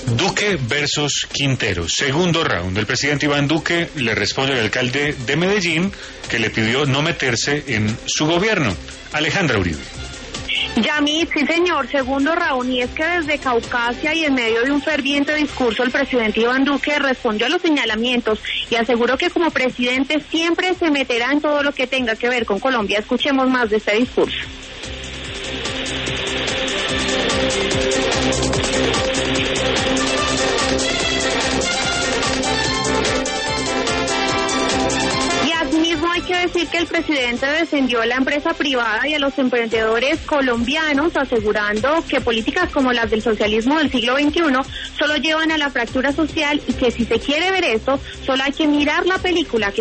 Duque versus Quintero, segundo round. El presidente Iván Duque le responde al alcalde de Medellín que le pidió no meterse en su gobierno. Alejandra Uribe. Yamit, sí señor, segundo round, y es que desde Caucasia y en medio de un ferviente discurso el presidente Iván Duque respondió a los señalamientos y aseguró que como presidente siempre se meterá en todo lo que tenga que ver con Colombia. Escuchemos más de este discurso. Hay que decir que el presidente defendió a la empresa privada y a los emprendedores colombianos, asegurando que políticas como las del socialismo del siglo XXI solo llevan a la fractura social y que si se quiere ver esto, solo hay que mirar la película que